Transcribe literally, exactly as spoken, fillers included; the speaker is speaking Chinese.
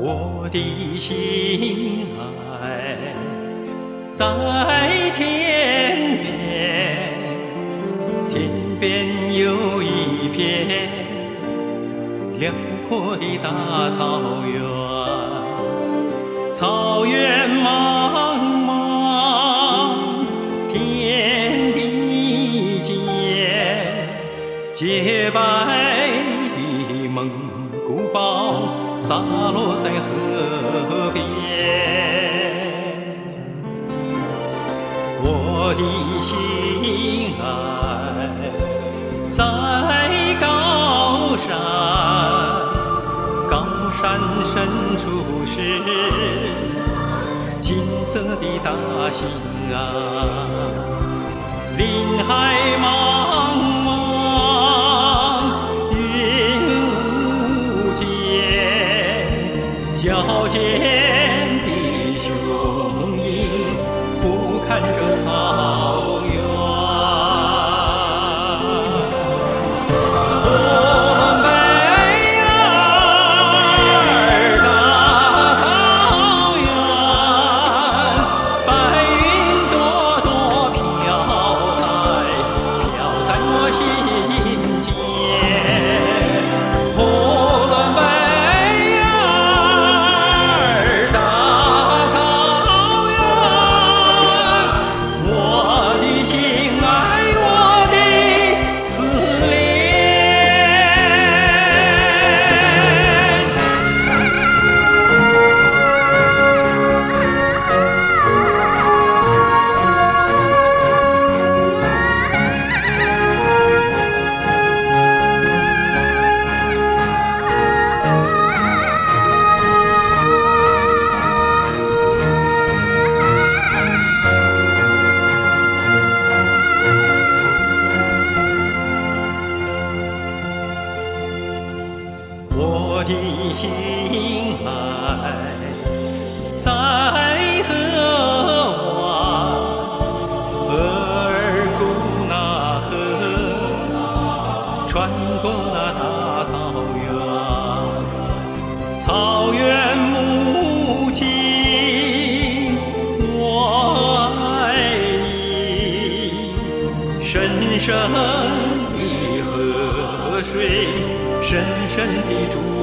我的心爱在天边，天边有一片辽阔的大草原，草原茫茫，天地间，洁白的蒙古包洒落在河边。我的心爱在高山，高山深处是金色的大兴安，林海茫茫，云无间，矫健的雄鹰俯瞰着草原。我的心爱在河湾，额尔古纳河，穿过那大草原，草原母亲，我爱你，深深的河水，深深的祝